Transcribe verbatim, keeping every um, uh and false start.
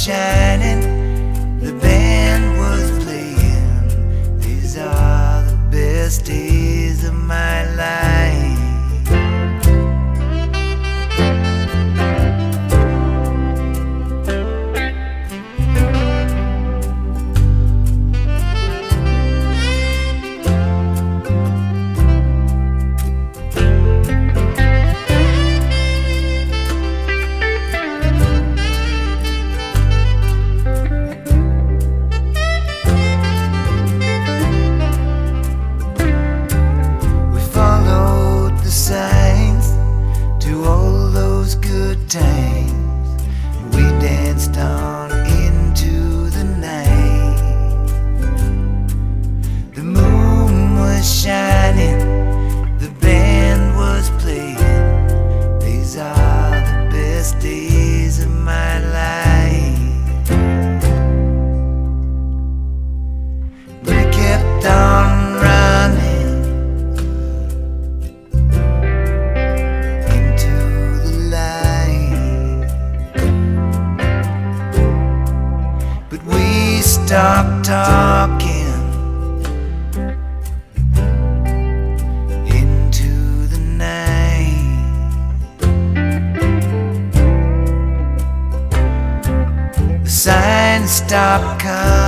shining, the band was playing. These are the best days of my life. Times we danced on into the night. The moon was shining, the band was playing. These are the best days of my life. But it kept on running stop talking into the night. The signs stop coming.